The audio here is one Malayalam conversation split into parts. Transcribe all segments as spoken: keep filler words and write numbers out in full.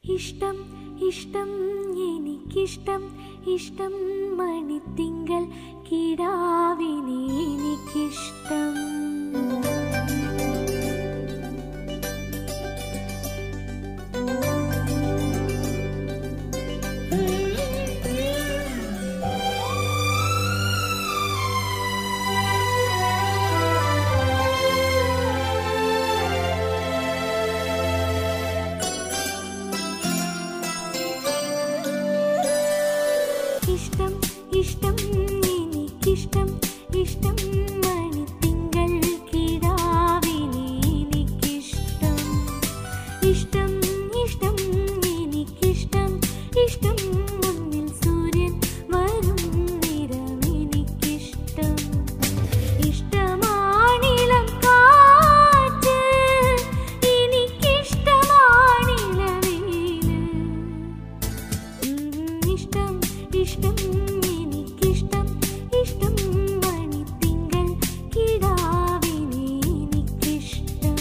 ഇഷ്ടം ഇഷ്ടം എനിക്കിഷ്ടം ഇഷ്ടം മണിത്തിങ്കൾ കിടാവിനെ എനിക്കിഷ്ടം. ഇഷ്ടം ഇഷ്ടം എനിക്കിഷ്ടം ഇഷ്ടം മണിത്തിങ്കൾ കിടാവിനെ എനിക്കിഷ്ടം. ഇഷ്ടം ഇഷ്ടം എനിക്കിഷ്ടം ഇഷ്ടം മുന്നിൽ സൂര്യൻ വരും നിറം എനിക്കിഷ്ടം. ഇഷ്ടമാണിളം കാറ്റ് എനിക്കിഷ്ടമാണിളവീല്. ഇഷ്ടം ഇഷ്ടം എനിക്കിഷ്ടം ഇഷ്ടം മണിത്തിങ്കൾ കിടാവിനെ എനിക്കിഷ്ടം.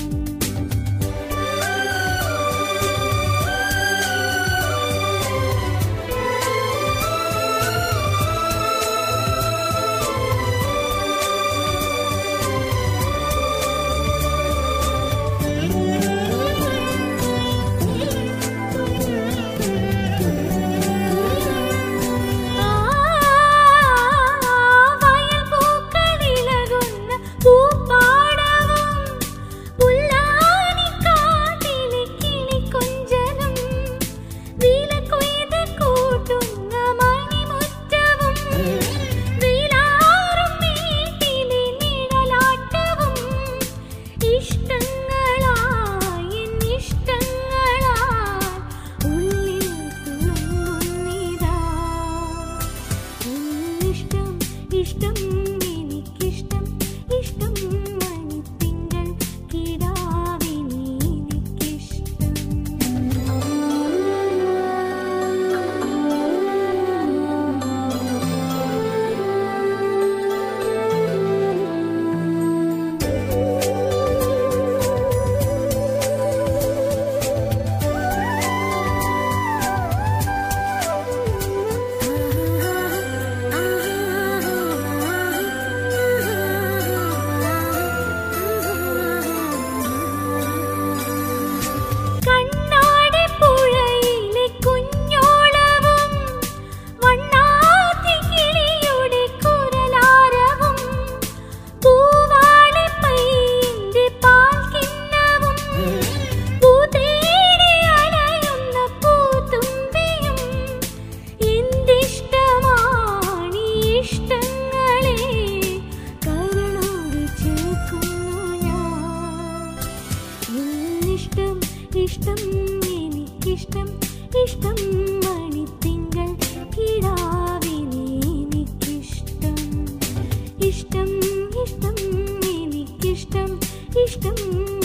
ഇഷ്ടം എനിക്കിഷ്ടം ഇഷ്ടം മണിത്തിങ്കൾ കിടാവിനെ എനിക്കിഷ്ടം. ഇഷ്ടം എനിക്കിഷ്ടം ഇഷ്ടം മണിത്തിങ്കൾ കിടാവിനെ എനിക്കിഷ്ടം. ഇഷ്ടം ഇഷ്ടം എനിക്കിഷ്ടം ഇഷ്ടം